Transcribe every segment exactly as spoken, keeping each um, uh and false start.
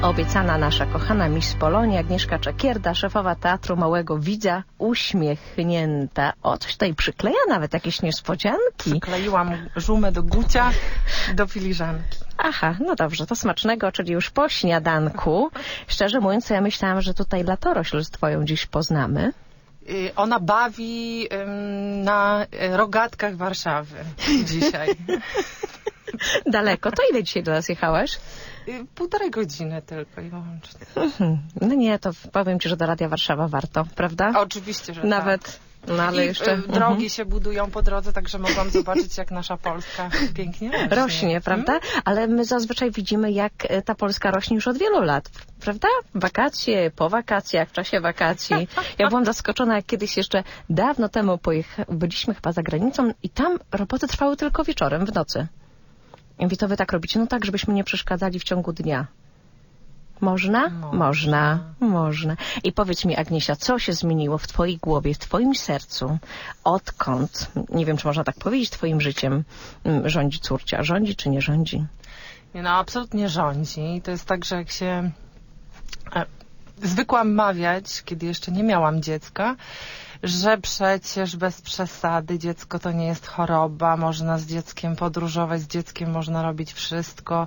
Obiecana nasza kochana Miss Polonia Agnieszka Czekierda, szefowa Teatru Małego Widza, uśmiechnięta. O, coś tutaj przykleja, nawet jakieś niespodzianki. Przykleiłam żumę do gucia, do filiżanki. Aha, no dobrze, to smacznego, czyli już po śniadanku. Szczerze mówiąc, ja myślałam, że tutaj latorośl z twoją dziś poznamy. Ona bawi ym, na rogatkach Warszawy dzisiaj. Daleko. To ile dzisiaj do nas jechałaś? Półtorej godziny tylko i wyłącznie. No nie, to powiem ci, że do Radia Warszawa warto, prawda? Oczywiście, że Nawet, tak. No ale I jeszcze... drogi mhm. się budują po drodze, także mogłam zobaczyć, jak nasza Polska pięknie rośnie. Rośnie, prawda? Ale my zazwyczaj widzimy, jak ta Polska rośnie już od wielu lat, prawda? Wakacje, po wakacjach, w czasie wakacji. Ja byłam zaskoczona, jak kiedyś jeszcze dawno temu pojecha... byliśmy chyba za granicą i tam roboty trwały tylko wieczorem, w nocy. I mówię, to wy tak robicie? No tak, żebyśmy nie przeszkadzali w ciągu dnia. Można? Można. Można. Można. I powiedz mi, Agniesia, co się zmieniło w twojej głowie, w twoim sercu, odkąd, nie wiem, czy można tak powiedzieć, twoim życiem rządzi córcia? Rządzi czy nie rządzi? Nie, no, absolutnie rządzi. To jest tak, że jak się... E, zwykłam mawiać, kiedy jeszcze nie miałam dziecka, że przecież bez przesady dziecko to nie jest choroba, można z dzieckiem podróżować, z dzieckiem można robić wszystko.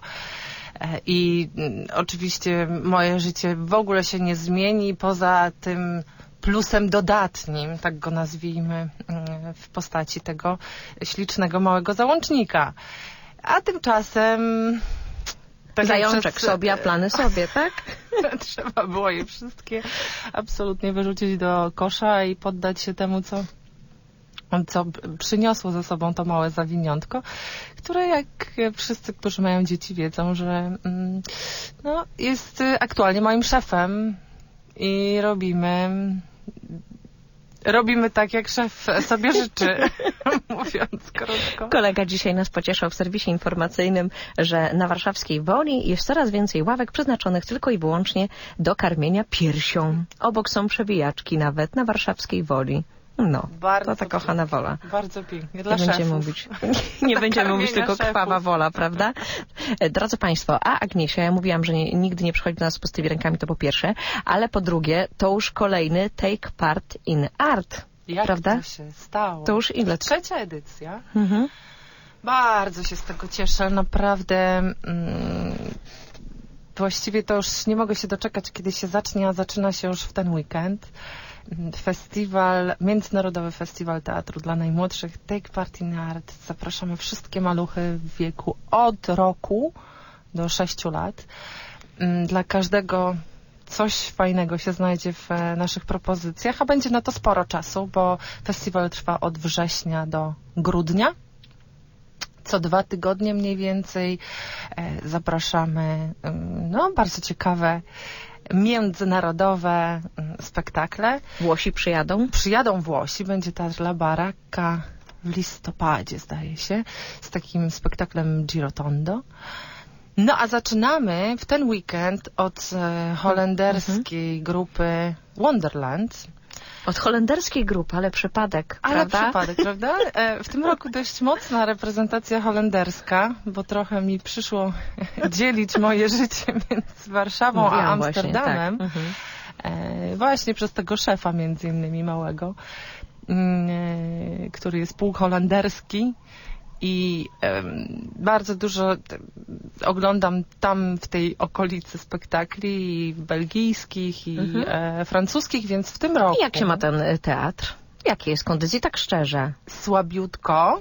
I oczywiście moje życie w ogóle się nie zmieni poza tym plusem dodatnim, tak go nazwijmy, w postaci tego ślicznego małego załącznika. A tymczasem... Tak Zajączek przez... sobie, a plany sobie, tak? Trzeba było je wszystkie absolutnie wyrzucić do kosza i poddać się temu, co... co przyniosło ze sobą to małe zawiniątko, które jak wszyscy, którzy mają dzieci, wiedzą, że no, jest aktualnie moim szefem i robimy robimy tak, jak szef sobie życzy, mówiąc krótko. Kolega dzisiaj nas pocieszał w serwisie informacyjnym, że na warszawskiej Woli jest coraz więcej ławek przeznaczonych tylko i wyłącznie do karmienia piersią. Obok są przewijaczki nawet na warszawskiej Woli. No, bardzo to ta kochana pięknie. Wola. Bardzo pięknie. Dla nie będziemy mówić, nie będziemy mówić tylko szefów. Krwawa wola, prawda? Drodzy Państwo, a Agniesia, ja mówiłam, że nie, nigdy nie przychodzi do nas z pustymi rękami, to po pierwsze, ale po drugie, to już kolejny Take Part in Art, Jak prawda? to się stało? To już ile? Trzecia edycja. Mhm. Bardzo się z tego cieszę, naprawdę. Mm, właściwie to już nie mogę się doczekać, kiedy się zacznie, a zaczyna się już w ten weekend. Festiwal, Międzynarodowy Festiwal Teatru dla Najmłodszych, Take Part in Art. Zapraszamy wszystkie maluchy w wieku od roku do sześciu lat. Dla każdego coś fajnego się znajdzie w naszych propozycjach, a będzie na to sporo czasu, bo festiwal trwa od września do grudnia. Co dwa tygodnie mniej więcej zapraszamy no, bardzo ciekawe międzynarodowe spektakle. Włosi przyjadą? Przyjadą Włosi. Będzie Teatr La Baracca w listopadzie, zdaje się, z takim spektaklem Girotondo. No a zaczynamy w ten weekend od e, holenderskiej mhm. grupy Wonderland. Od holenderskiej grupy, ale przypadek, ale prawda? Ale przypadek, prawda? E, w tym roku dość mocna reprezentacja holenderska, bo trochę mi przyszło dzielić moje życie między Warszawą Mówiłam a Amsterdamem. Właśnie, tak. mhm. e, właśnie przez tego szefa między innymi małego, e, który jest półholenderski. I e, bardzo dużo te, oglądam tam w tej okolicy spektakli i belgijskich i mhm. e, francuskich, więc w tym roku... I jak się ma ten teatr? Jakie jest kondycji? Tak szczerze. Słabiutko.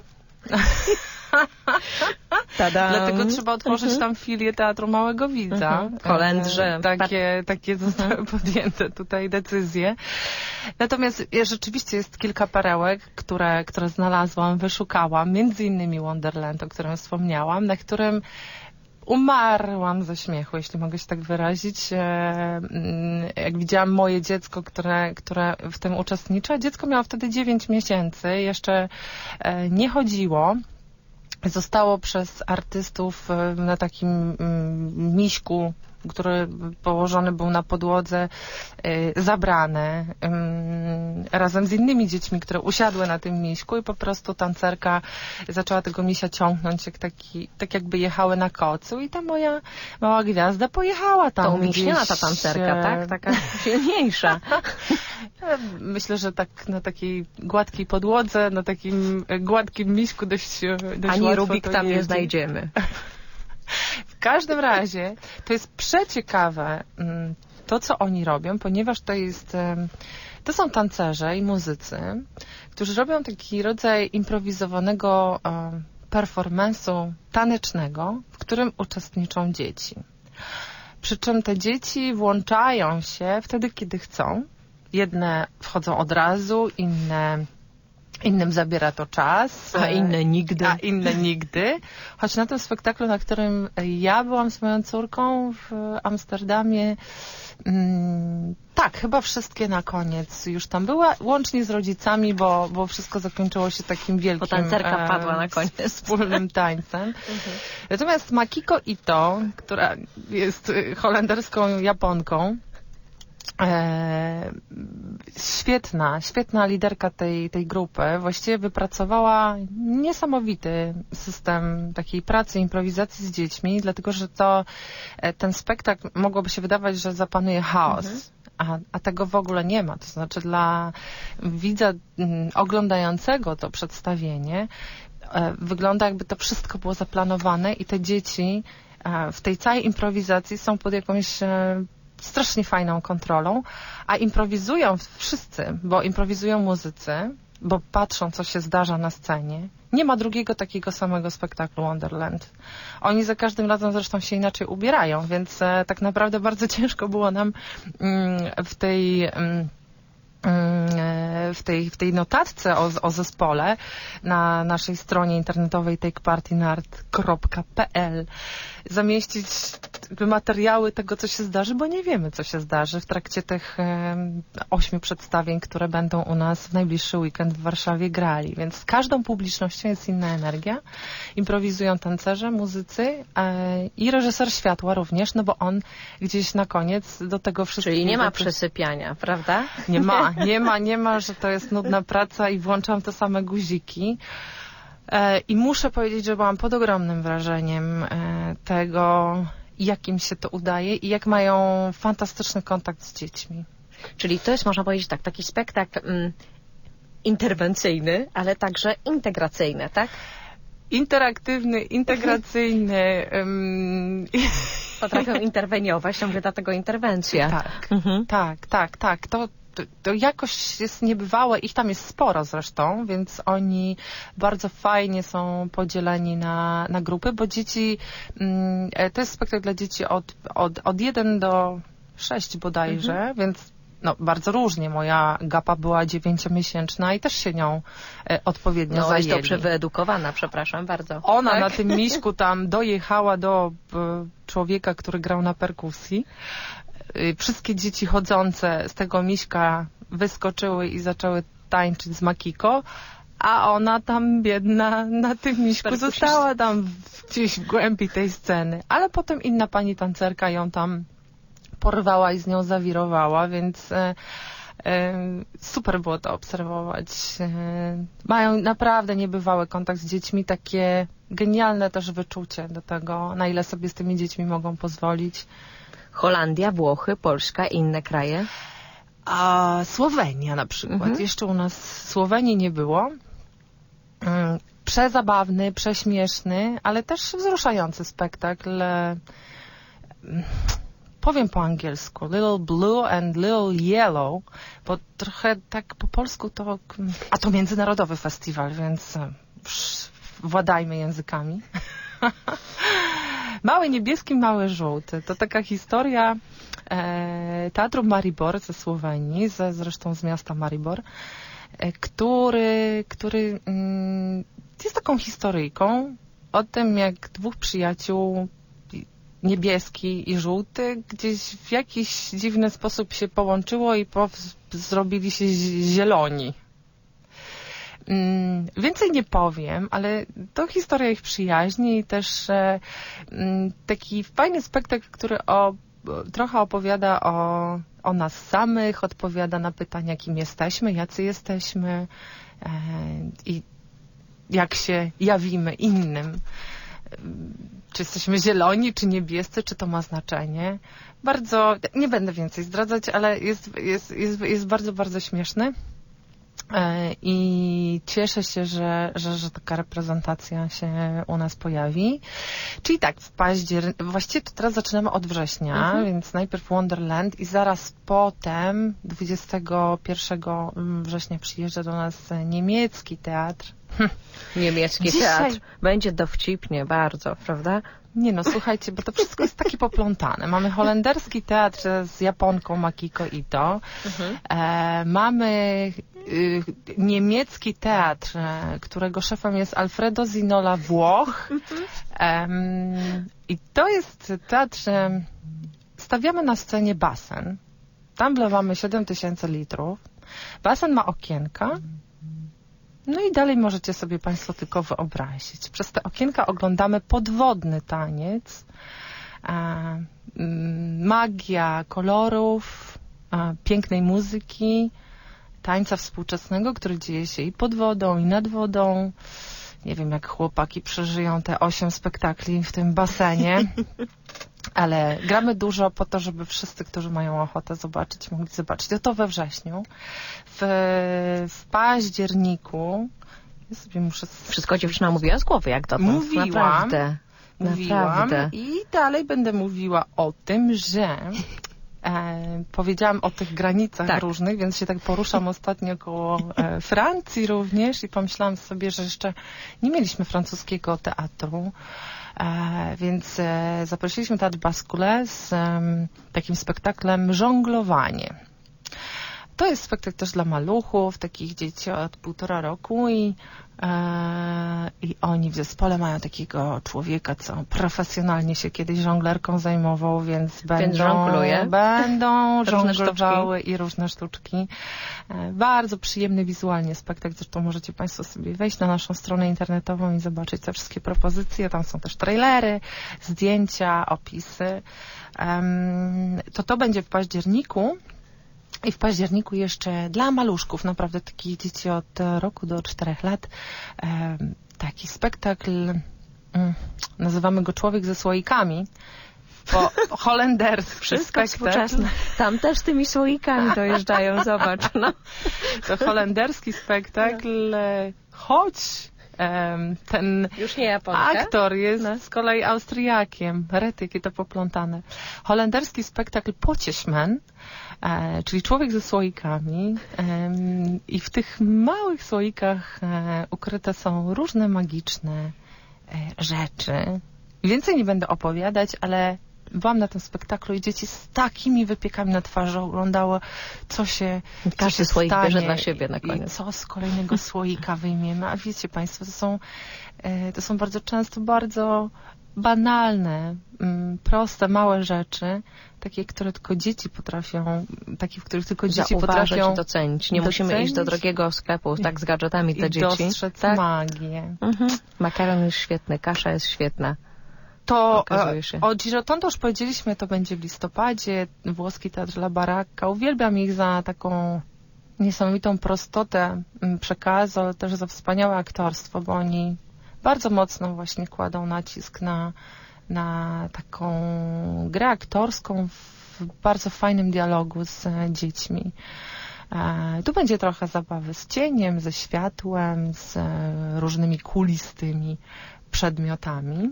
Dlatego trzeba otworzyć mhm. tam filię Teatru Małego Widza. Mhm. Holendrze. Takie, takie zostały mhm. podjęte tutaj decyzje. Natomiast rzeczywiście jest kilka perełek, które, które znalazłam, wyszukałam. Między innymi Wonderland, o którym wspomniałam, na którym umarłam ze śmiechu, jeśli mogę się tak wyrazić. Jak widziałam moje dziecko, które, które w tym uczestniczy. Dziecko miało wtedy dziewięć miesięcy, jeszcze nie chodziło. zostało przez artystów na takim miśku, który położony był na podłodze, zabrane razem z innymi dziećmi, które usiadły na tym miśku i po prostu tancerka zaczęła tego misia ciągnąć, jak taki, tak jakby jechały na kocu i ta moja mała gwiazda pojechała tam. To umieśniona ta tancerka, tak? Taka silniejsza. Myślę, że tak na takiej gładkiej podłodze, na takim gładkim miśku dość, dość Ani łatwo Rubik tam jeździ. nie znajdziemy. W każdym razie to jest przeciekawe to, co oni robią, ponieważ to jest, to są tancerze i muzycy, którzy robią taki rodzaj improwizowanego performance'u tanecznego, w którym uczestniczą dzieci. Przy czym te dzieci włączają się wtedy, kiedy chcą. Jedne wchodzą od razu, inne Innym zabiera to czas. A inne nigdy. A inne nigdy. Choć na tym spektaklu, na którym ja byłam z moją córką w Amsterdamie, mm, tak, chyba wszystkie na koniec już tam były, łącznie z rodzicami, bo, bo wszystko zakończyło się takim wielkim... Bo tancerka padła na koniec. Wspólnym tańcem. Mhm. Natomiast Makiko Ito, która jest holenderską Japonką, E, świetna, świetna liderka tej, tej grupy. Właściwie wypracowała niesamowity system takiej pracy, improwizacji z dziećmi, dlatego, że to ten spektakl mogłoby się wydawać, że zapanuje chaos. Mhm. A, a tego w ogóle nie ma. To znaczy dla widza m, oglądającego to przedstawienie e, wygląda, jakby to wszystko było zaplanowane i te dzieci e, w tej całej improwizacji są pod jakąś e, strasznie fajną kontrolą, a improwizują wszyscy, bo improwizują muzycy, bo patrzą, co się zdarza na scenie. Nie ma drugiego takiego samego spektaklu Wonderland. Oni za każdym razem zresztą się inaczej ubierają, więc e, tak naprawdę bardzo ciężko było nam mm, w tej... Mm, w tej, w tej notatce o, o zespole na naszej stronie internetowej take party nart kropka p l zamieścić materiały tego, co się zdarzy, bo nie wiemy, co się zdarzy w trakcie tych e, ośmiu przedstawień, które będą u nas w najbliższy weekend w Warszawie grali. Więc z każdą publicznością jest inna energia. Improwizują tancerze, muzycy e, i reżyser światła również, no bo on gdzieś na koniec do tego wszystkiego... Czyli nie ma przesypiania, prawda? Nie ma, nie ma, nie ma, że to jest nudna praca i włączam te same guziki. E, I muszę powiedzieć, że byłam pod ogromnym wrażeniem e, tego, jak im się to udaje i jak mają fantastyczny kontakt z dziećmi. Czyli to jest, można powiedzieć tak, taki spektakl mm, interwencyjny, ale także integracyjny, tak? Interaktywny, integracyjny. um... Potrafią interweniować, ciągle dlatego interwencja. Tak, mhm. tak, tak, tak. To, to, to jakoś jest niebywałe. Ich tam jest sporo zresztą, więc oni bardzo fajnie są podzieleni na, na grupy, bo dzieci, mm, to jest spektakl dla dzieci od, od, od jeden do sześć bodajże, mhm. więc no, bardzo różnie. Moja Gapa była dziewięciomiesięczna i też się nią e, odpowiednio no, zajęli. No, jest dobrze wyedukowana, przepraszam bardzo. Ona tak? na tym miśku tam dojechała do e, człowieka, który grał na perkusji. E, wszystkie dzieci chodzące z tego miśka wyskoczyły i zaczęły tańczyć z Makiko, a ona tam biedna na tym miśku została tam gdzieś w głębi tej sceny. Ale potem inna pani tancerka ją tam porwała i z nią zawirowała, więc e, e, super było to obserwować. E, mają naprawdę niebywały kontakt z dziećmi, takie genialne też wyczucie do tego, na ile sobie z tymi dziećmi mogą pozwolić. Holandia, Włochy, Polska i inne kraje? A Słowenia na przykład. Mhm. Jeszcze u nas Słowenii nie było. Mm, przezabawny, prześmieszny, ale też wzruszający spektakl. Powiem po angielsku, Little Blue and Little Yellow, bo trochę tak po polsku to... A to międzynarodowy festiwal, więc władajmy językami. Mały niebieski, mały żółty. To taka historia e, Teatru Maribor ze Słowenii, ze, zresztą z miasta Maribor, e, który, który mm, jest taką historyjką o tym, jak dwóch przyjaciół, niebieski i żółty, gdzieś w jakiś dziwny sposób się połączyło i po, zrobili się zieloni. Mm, więcej nie powiem, ale to historia ich przyjaźni i też e, mm, taki fajny spektakl, który o, trochę opowiada o, o nas samych, odpowiada na pytania, kim jesteśmy, jacy jesteśmy e, i jak się jawimy innym. Czy jesteśmy zieloni, czy niebiescy, czy to ma znaczenie. Bardzo, nie będę więcej zdradzać, ale jest, jest, jest, jest bardzo, bardzo śmieszny. I cieszę się, że, że, że taka reprezentacja się u nas pojawi. Czyli tak, w październiku, właściwie to teraz zaczynamy od września, mhm. więc najpierw Wonderland i zaraz potem, dwudziestego pierwszego września przyjeżdża do nas niemiecki teatr. Niemiecki Dzisiaj... teatr. Będzie dowcipnie bardzo, prawda? Nie no, słuchajcie, bo to wszystko jest takie poplątane. Mamy holenderski teatr z Japonką Makiko Ito. Mhm. E, mamy y, niemiecki teatr, e, którego szefem jest Alfredo Zinola Włoch. E, I to jest teatr, e, stawiamy na scenie basen. Tam wlewamy siedem tysięcy litrów. Basen ma okienka. No i dalej możecie sobie Państwo tylko wyobrazić. Przez te okienka oglądamy podwodny taniec, e, magia kolorów, e, pięknej muzyki, tańca współczesnego, który dzieje się i pod wodą, i nad wodą. Nie wiem, jak chłopaki przeżyją te osiem spektakli w tym basenie, ale gramy dużo po to, żeby wszyscy, którzy mają ochotę zobaczyć, mogli zobaczyć. To, to we wrześniu. W, w październiku ja sobie muszę... Wszystko dziewczyna mówiła z głowy, jak dotąd. Mówiłam. Naprawdę. Mówiłam. Naprawdę. I dalej będę mówiła o tym, że E, powiedziałam o tych granicach tak. różnych, więc się tak poruszam ostatnio koło e, Francji również i pomyślałam sobie, że jeszcze nie mieliśmy francuskiego teatru, e, więc e, zaprosiliśmy Teatr Bascule z e, takim spektaklem Żonglowanie. To jest spektakl też dla maluchów, takich dzieci od półtora roku i, e, i oni w zespole mają takiego człowieka, co profesjonalnie się kiedyś żonglerką zajmował, więc będą, więc będą żonglowały i różne sztuczki. E, bardzo przyjemny wizualnie spektakl, zresztą możecie Państwo sobie wejść na naszą stronę internetową i zobaczyć te wszystkie propozycje. Tam są też trailery, zdjęcia, opisy. E, to to będzie w październiku. I w październiku jeszcze dla maluszków, naprawdę takich dzieci od roku do czterech lat, e, taki spektakl, mm, nazywamy go Człowiek ze słoikami, bo holenderski Wszystko spektakl. Tam też tymi słoikami dojeżdżają, zobacz. No. To holenderski spektakl, e, choć ten Już nie Japonka. aktor jest no. z kolei Austriakiem. Rety, jakie to poplątane. Holenderski spektakl Pocieśmen, e, czyli Człowiek ze słoikami. E, I w tych małych słoikach e, ukryte są różne magiczne e, rzeczy. Więcej nie będę opowiadać, ale byłam na tym spektaklu i dzieci z takimi wypiekami na twarzy oglądało, co się Każdy co się słoik stanie bierze dla siebie na koniec. I co z kolejnego słoika wyjmiemy. A wiecie Państwo, to są, to są bardzo często bardzo banalne, proste, małe rzeczy, takie, które tylko dzieci potrafią, takie, w których tylko dzieci Zauważyć, potrafią docenić. Nie docenić. musimy iść do drogiego sklepu tak z gadżetami te I dzieci. dostrzec tak? magię. Mhm. Makaron jest świetny, kasza jest świetna. To e, o Girotondo już powiedzieliśmy, to będzie w listopadzie, włoski Teatr La Baracca. Uwielbiam ich za taką niesamowitą prostotę przekazu, ale też za wspaniałe aktorstwo, bo oni bardzo mocno właśnie kładą nacisk na, na taką grę aktorską w bardzo fajnym dialogu z dziećmi. E, tu będzie trochę zabawy z cieniem, ze światłem, z e, różnymi kulistymi przedmiotami.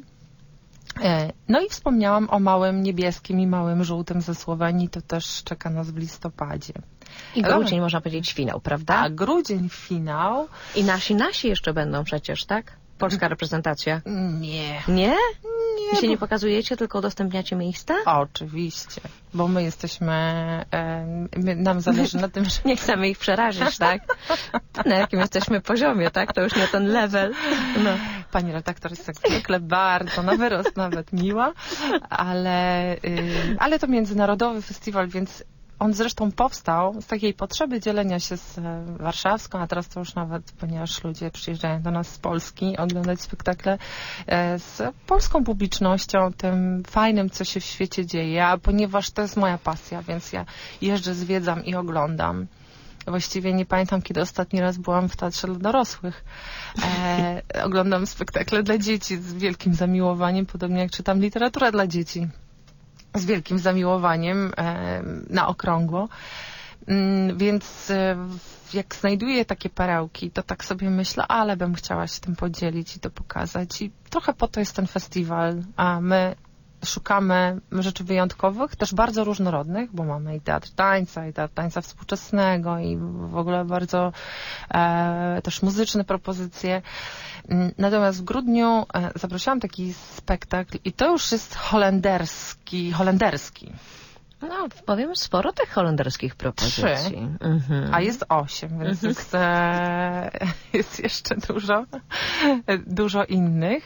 No i wspomniałam o małym niebieskim i małym żółtym ze Słowenii, to też czeka nas w listopadzie. I grudzień, można powiedzieć, finał, prawda? A grudzień, finał. I nasi, nasi jeszcze będą przecież, tak? Polska reprezentacja. Nie. Nie? Nie. Wy się nie pokazujecie, tylko udostępniacie miejsca? Oczywiście, bo my jesteśmy, e, my, nam zależy na tym, że... Nie chcemy ich przerazić, tak? Na jakim jesteśmy poziomie, tak? To już nie ten level. No. Pani redaktor jest jak zwykle bardzo na wyrost nawet miła, ale, y, ale to międzynarodowy festiwal, więc On zresztą powstał z takiej potrzeby dzielenia się z warszawską, a teraz to już nawet, ponieważ ludzie przyjeżdżają do nas z Polski oglądać spektakle, z polską publicznością, tym fajnym, co się w świecie dzieje, a ponieważ to jest moja pasja, więc ja jeżdżę, zwiedzam i oglądam. Właściwie nie pamiętam, kiedy ostatni raz byłam w teatrze dla dorosłych. E, oglądam spektakle dla dzieci z wielkim zamiłowaniem, podobnie jak czytam literaturę dla dzieci z wielkim zamiłowaniem e, na okrągło. Mm, więc e, jak znajduję takie perełki, to tak sobie myślę, ale bym chciała się tym podzielić i to pokazać. I trochę po to jest ten festiwal, a my szukamy rzeczy wyjątkowych, też bardzo różnorodnych, bo mamy i teatr tańca, i teatr tańca współczesnego, i w ogóle bardzo e, też muzyczne propozycje. Natomiast w grudniu e, zaprosiłam taki spektakl i to już jest holenderski, holenderski. No, powiem, sporo tych holenderskich propozycji. Trzy, mhm. a jest osiem, więc mhm. jest, e, jest jeszcze dużo, dużo innych.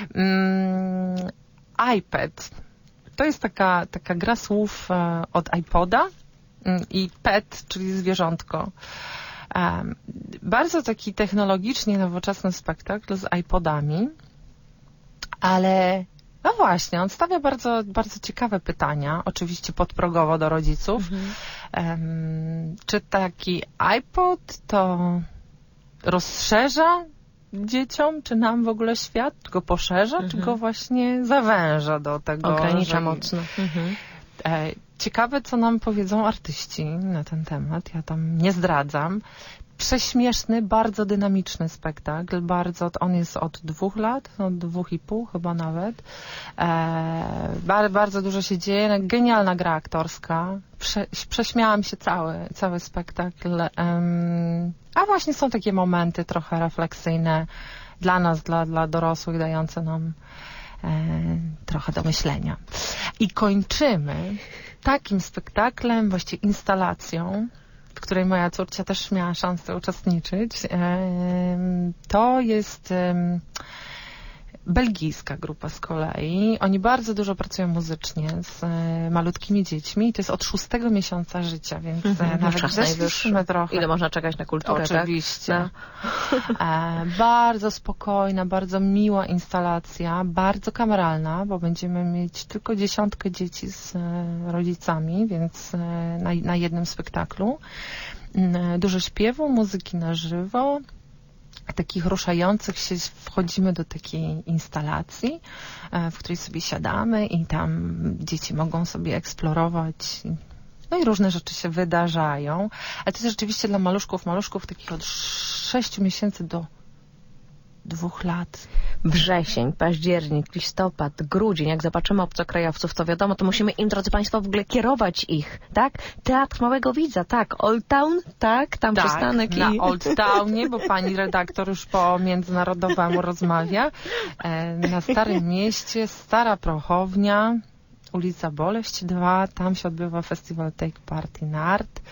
Mm, iPad. To jest taka, taka gra słów e, od iPoda mm, i pet, czyli zwierzątko. E, bardzo taki technologicznie nowoczesny spektakl z iPodami, ale no właśnie, on stawia bardzo, bardzo ciekawe pytania, oczywiście podprogowo do rodziców. Mhm. E, czy taki iPod to rozszerza dzieciom, czy nam w ogóle świat go poszerza, mhm. czy go właśnie zawęża do tego. Ogranicza że... mocno. Mhm. E, ciekawe, co nam powiedzą artyści na ten temat. Ja tam nie zdradzam. Prześmieszny, bardzo dynamiczny spektakl. Bardzo, on jest od dwóch lat, od dwóch i pół chyba nawet. E, bar, bardzo dużo się dzieje. Genialna gra aktorska. Prze, prześmiałam się cały, cały spektakl. Um, a właśnie są takie momenty trochę refleksyjne dla nas, dla, dla dorosłych, dające nam e, trochę do myślenia. I kończymy takim spektaklem, właściwie instalacją, w której moja córcia też miała szansę uczestniczyć. To jest belgijska grupa z kolei. Oni bardzo dużo pracują muzycznie z malutkimi dziećmi i to jest od szóstego miesiąca życia, więc mhm, nawet zeszliśmy trochę. Ile można czekać na kulturę, oczywiście. Tak? No. Bardzo spokojna, bardzo miła instalacja, bardzo kameralna, bo będziemy mieć tylko dziesiątkę dzieci z rodzicami, więc na, na jednym spektaklu. Dużo śpiewu, muzyki na żywo, takich ruszających się, wchodzimy do takiej instalacji, w której sobie siadamy i tam dzieci mogą sobie eksplorować. No i różne rzeczy się wydarzają. Ale to jest rzeczywiście dla maluszków, maluszków takich od sześciu miesięcy do dwóch lat. Wrzesień, październik, listopad, grudzień, jak zobaczymy obcokrajowców, to wiadomo, to musimy im, drodzy Państwo, w ogóle kierować ich, tak? Teatr Małego Widza, tak. Old Town, tak? Tam tak, przystanek na i... Old Townie, bo pani redaktor już po międzynarodowemu rozmawia. E, na Starym Mieście, Stara Prochownia, ulica Boleść dwa, tam się odbywa festiwal Take Part in Art.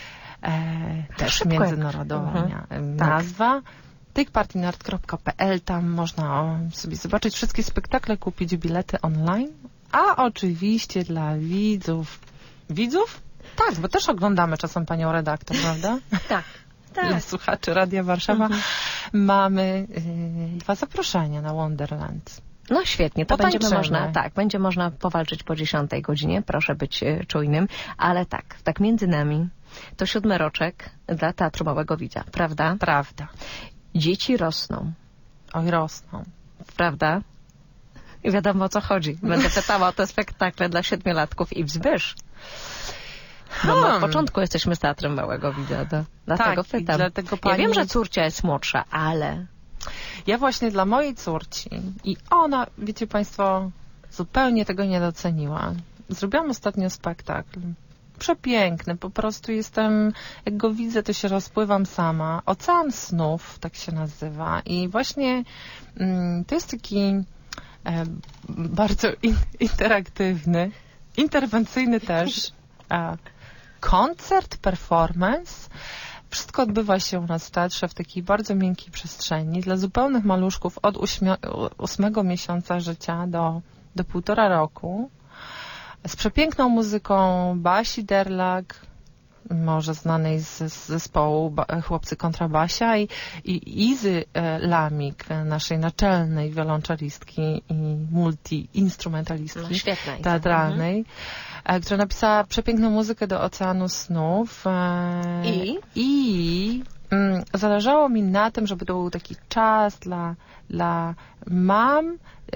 E, też międzynarodowa mhm. nazwa. Tak. take part in art kropka p l, tam można sobie zobaczyć wszystkie spektakle, kupić bilety online, a oczywiście dla widzów, widzów? Tak, bo też oglądamy czasem panią redaktor, prawda? Tak. Tak. Dla słuchaczy Radia Warszawa mhm. mamy y, dwa zaproszenia na Wonderland. No świetnie, to będziemy można, tak, będzie można powalczyć po dziesiątej godzinie, proszę być y, czujnym, ale tak, tak między nami, to siódmy roczek dla Teatru Małego Widza, prawda? Prawda. Dzieci rosną. Oj, rosną. Prawda? I wiadomo, o co chodzi. Będę pytała o te spektakle dla siedmiolatków i wzbysz. Bo my od początku jesteśmy z Teatrem Małego Widza. Do, dlatego tak, pytam. Dlatego pani... Ja wiem, że córcia jest młodsza, ale... Ja właśnie dla mojej córci i ona, wiecie Państwo, zupełnie tego nie doceniła. Zrobiłam ostatnio spektakl. Przepiękny, po prostu jestem, jak go widzę, to się rozpływam sama. Ocean snów, tak się nazywa. I właśnie mm, to jest taki e, bardzo in, interaktywny, interwencyjny też e, koncert, performance. Wszystko odbywa się u nas w teatrze w takiej bardzo miękkiej przestrzeni dla zupełnych maluszków od ósmego miesiąca życia do, do półtora roku. Z przepiękną muzyką Basi Derlak, może znanej z, z zespołu Chłopcy Kontrabasia i, i Izy Lamik, naszej naczelnej wiolonczelistki i multi-instrumentalistki no, świetna, teatralnej, mhm. która napisała przepiękną muzykę do Oceanu Snów. I? I mm, zależało mi na tym, żeby to był taki czas dla, dla mam,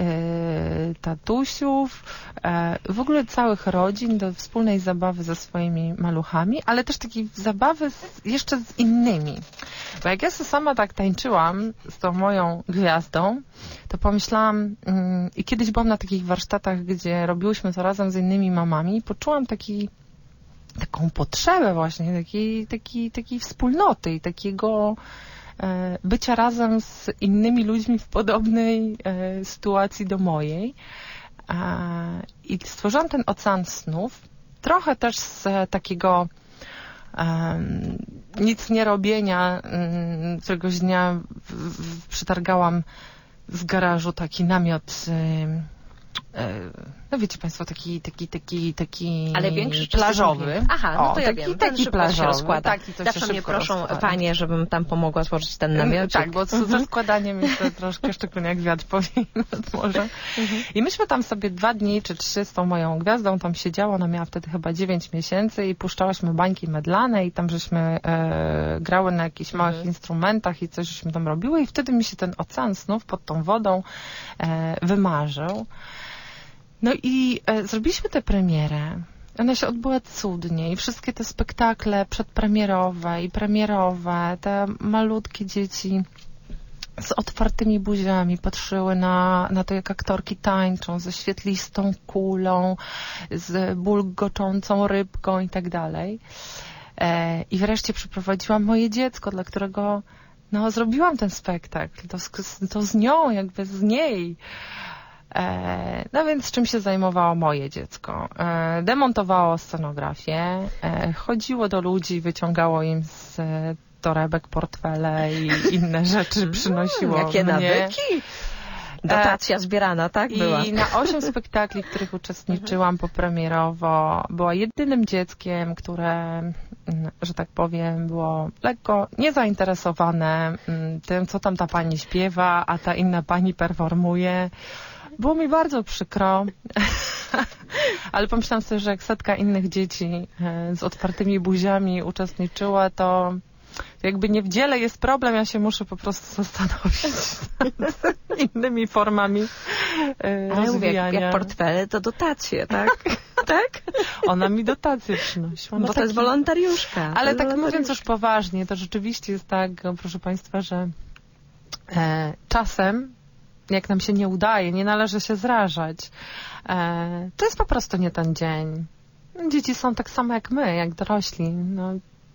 E, tatusiów, e, w ogóle całych rodzin do wspólnej zabawy ze swoimi maluchami, ale też takiej zabawy z, jeszcze z innymi. Bo jak ja sobie sama tak tańczyłam z tą moją gwiazdą, to pomyślałam mm, i kiedyś byłam na takich warsztatach, gdzie robiłyśmy to razem z innymi mamami i poczułam taki, taką potrzebę właśnie, takiej, takiej, takiej wspólnoty i takiego bycia razem z innymi ludźmi w podobnej e, sytuacji do mojej. E, I stworzyłam ten Ocean Snów, trochę też z e, takiego e, nic nie robienia. E, któregoś dnia w, w, przytargałam z garażu taki namiot, e, e, no wiecie Państwo, taki, taki, taki, taki ale większy plażowy. Aha, no to o, ja taki, wiem. Taki plażowy. Taki, Zawsze mnie proszą rozkłada. Panie, żebym tam pomogła złożyć ten namiot. Tak, bo z, ze składaniem jest to troszkę, szczególnie jak wiatr powieje nad morze. I myśmy tam sobie dwa dni czy trzy z tą moją gwiazdą tam siedziało. Ona miała wtedy chyba dziewięć miesięcy i puszczałyśmy bańki medlane i tam żeśmy e, grały na jakichś małych mhm. instrumentach i coś żeśmy tam robiły i wtedy mi się ten Ocean Snów pod tą wodą e, wymarzył. No i e, zrobiliśmy tę premierę. Ona się odbyła cudnie i wszystkie te spektakle przedpremierowe i premierowe, te malutkie dzieci z otwartymi buziami patrzyły na, na to, jak aktorki tańczą ze świetlistą kulą, z bulgoczącą rybką i tak dalej. E, I wreszcie przyprowadziłam moje dziecko, dla którego no, zrobiłam ten spektakl. To, to z nią, jakby z niej. E, no więc czym się zajmowało moje dziecko? E, demontowało scenografię, e, chodziło do ludzi, wyciągało im z e, torebek portfele i inne rzeczy przynosiło. Jakie mnie. nawyki? Dotacja zbierana, tak? Była. I na osiem spektakli, w których uczestniczyłam popremierowo, była jedynym dzieckiem, które, że tak powiem, było lekko niezainteresowane tym, co tam ta pani śpiewa, a ta inna pani performuje. Było mi bardzo przykro, ale pomyślałam sobie, że jak setka innych dzieci z otwartymi buziami uczestniczyła, to jakby nie w dziele jest problem, ja się muszę po prostu zastanowić nad innymi formami e, ale rozwijania. Jak, jak portfele, to dotacje, tak? Tak? Ona mi dotacje przynosiła. No Bo to taki... jest wolontariuszka. Ale to tak wolontariuszka. Mówiąc już poważnie, to rzeczywiście jest tak, proszę Państwa, że e, czasem jak nam się nie udaje, nie należy się zrażać. E, to jest po prostu nie ten dzień. Dzieci są tak samo jak my, jak dorośli. No,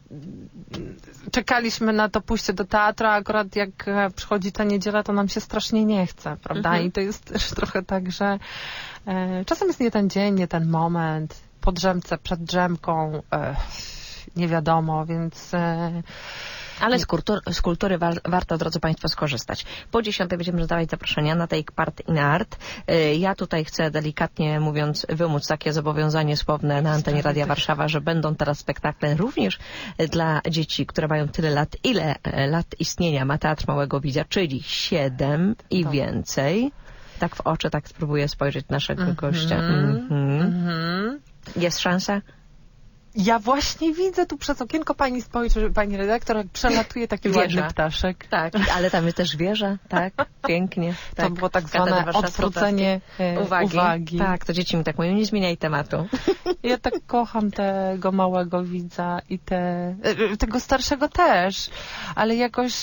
czekaliśmy na to pójście do teatru, a akurat jak przychodzi ta niedziela, to nam się strasznie nie chce, prawda? Mhm. I to jest też trochę tak, że e, czasem jest nie ten dzień, nie ten moment, po drzemce, przed drzemką, e, nie wiadomo, więc... E, Ale z, kultur, z kultury wa warto, drodzy Państwo, skorzystać. Po dziesiątej będziemy rozdawać zaproszenia na Take Part in Art. Ja tutaj chcę delikatnie mówiąc wymóc takie zobowiązanie słowne na antenie Radia Warszawa, że będą teraz spektakle również dla dzieci, które mają tyle lat, ile lat istnienia ma Teatr Małego Widza, czyli siedem i więcej. Tak w oczy, tak spróbuję spojrzeć naszego mm-hmm. gościa. Mm-hmm. Mm-hmm. Jest szansa? Ja właśnie widzę tu przez okienko pani spojrzy, pani redaktor, jak przelatuje taki ładny ptaszek. Tak, ale tam jest też wieża, tak, pięknie. Tak. To było tak zwane odwrócenie uwagi. uwagi. Tak, to dzieci mi tak mówią, nie zmieniaj tematu. Ja tak kocham tego małego widza i te, tego starszego też, ale jakoś,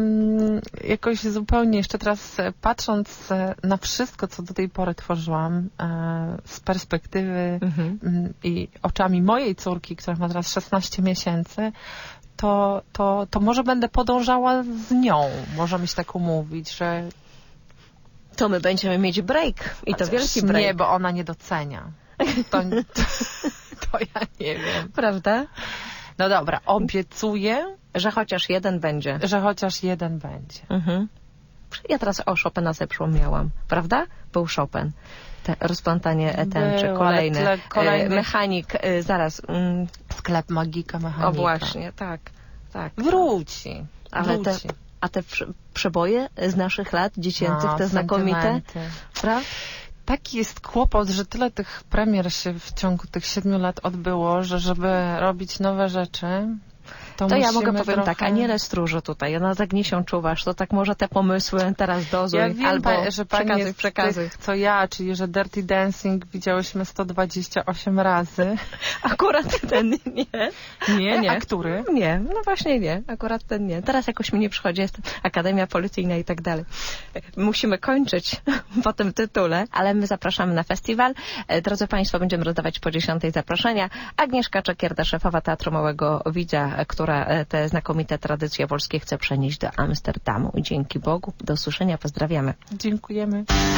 jakoś zupełnie jeszcze teraz patrząc na wszystko, co do tej pory tworzyłam z perspektywy mhm. i oczami mojej córki, która ma teraz szesnaście miesięcy, to, to, to może będę podążała z nią. Możemy się tak umówić, że... To my będziemy mieć break. I to wielki break. Nie, bo ona nie docenia. To, to, to ja nie wiem. Prawda? No dobra, obiecuję, że chociaż jeden będzie. Że chociaż jeden będzie. Mhm. Ja teraz o Chopina sobie przypomniałam. Prawda? Był Chopin. Te rozplątanie tęczy, kolejne. Kolejny. Mechanik, zaraz. Sklep Magika Mechanika. O właśnie, tak, tak. Wróci. Ale te, wróci. a te prze, przeboje z naszych lat dziecięcych, No, te znakomite, sentymenty. prawda? Taki jest kłopot, że tyle tych premier się w ciągu tych siedmiu lat odbyło, że żeby robić nowe rzeczy, to, To ja musimy mogę powiem trochę... tak, Aniele Stróżu tutaj, na Zagniesią czuwasz, to tak może te pomysły teraz dozuj, Ja wiem, albo pa- że pani przekazuj, jest przekazuj. tych, co ja, czyli że Dirty Dancing widziałyśmy sto dwadzieścia osiem razy. Akurat ten nie. Nie? Nie. A który? Nie, no właśnie nie, akurat ten nie. Teraz jakoś mi nie przychodzi, jest Akademia Policyjna i tak dalej. Musimy kończyć po tym tytule, ale my zapraszamy na festiwal. Drodzy Państwo, będziemy rozdawać po dziesiątej zaproszenia. Agnieszka Czekierda, szefowa Teatru Małego Widza, która te znakomite tradycje polskie chce przenieść do Amsterdamu. Dzięki Bogu. Do usłyszenia. Pozdrawiamy. Dziękujemy.